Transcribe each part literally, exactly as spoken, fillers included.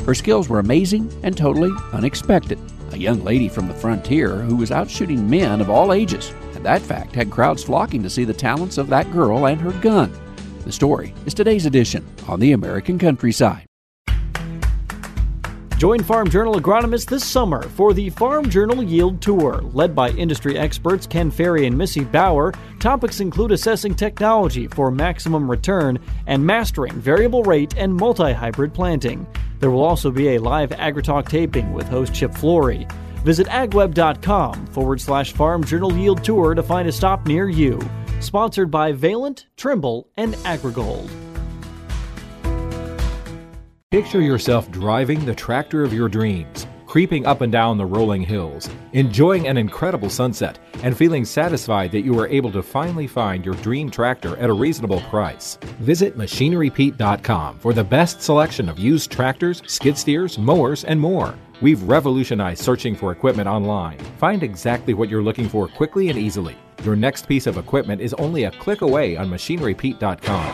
Her skills were amazing and totally unexpected. A young lady from the frontier who was out shooting men of all ages, and that fact had crowds flocking to see the talents of that girl and her gun. The story is today's edition on the American Countryside. Join Farm Journal agronomists this summer for the Farm Journal Yield Tour. Led by industry experts Ken Ferry and Missy Bauer, topics include assessing technology for maximum return and mastering variable rate and multi-hybrid planting. There will also be a live AgriTalk taping with host Chip Flory. Visit agweb.com forward slash Farm Journal Yield Tour to find a stop near you. Sponsored by Valent, Trimble, and AgriGold. Picture yourself driving the tractor of your dreams, creeping up and down the rolling hills, enjoying an incredible sunset, and feeling satisfied that you were able to finally find your dream tractor at a reasonable price. Visit Machinery Pete dot com for the best selection of used tractors, skid steers, mowers, and more. We've revolutionized searching for equipment online. Find exactly what you're looking for quickly and easily. Your next piece of equipment is only a click away on Machinery Pete dot com.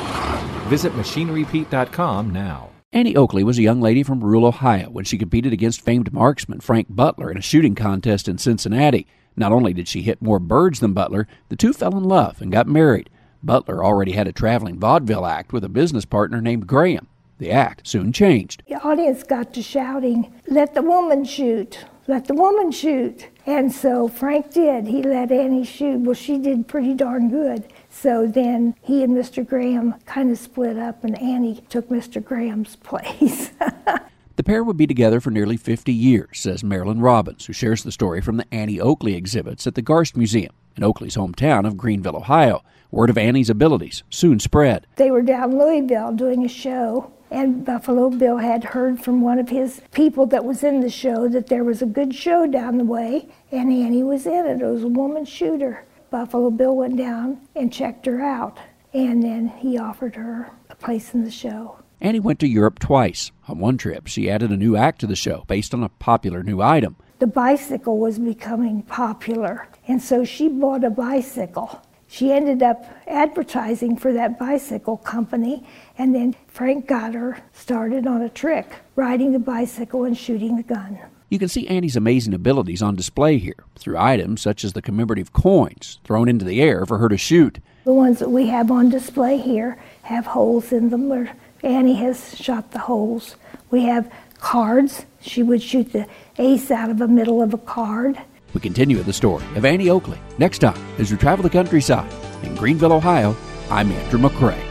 Visit Machinery Pete dot com now. Annie Oakley was a young lady from rural Ohio when she competed against famed marksman Frank Butler in a shooting contest in Cincinnati. Not only did she hit more birds than Butler, the two fell in love and got married. Butler already had a traveling vaudeville act with a business partner named Graham. The act soon changed. The audience got to shouting, "Let the woman shoot, let the woman shoot." And so Frank did. He let Annie shoot. Well, she did pretty darn good. So then he and Mister Graham kind of split up, and Annie took Mister Graham's place. The pair would be together for nearly fifty years, says Marilyn Robbins, who shares the story from the Annie Oakley exhibits at the Garst Museum in Oakley's hometown of Greenville, Ohio. Word of Annie's abilities soon spread. They were down in Louisville doing a show, and Buffalo Bill had heard from one of his people that was in the show that there was a good show down the way, and Annie was in it. It was a woman shooter. Buffalo Bill went down and checked her out, and then he offered her a place in the show. Annie went to Europe twice. On one trip, she added a new act to the show based on a popular new item. The bicycle was becoming popular, and so she bought a bicycle. She ended up advertising for that bicycle company, and then Frank got her started on a trick, riding the bicycle and shooting the gun. You can see Annie's amazing abilities on display here through items such as the commemorative coins thrown into the air for her to shoot. The ones that we have on display here have holes in them where Annie has shot the holes. We have cards. She would shoot the ace out of the middle of a card. We continue with the story of Annie Oakley next time as we travel the countryside. In Greenville, Ohio, I'm Andrew McCrae.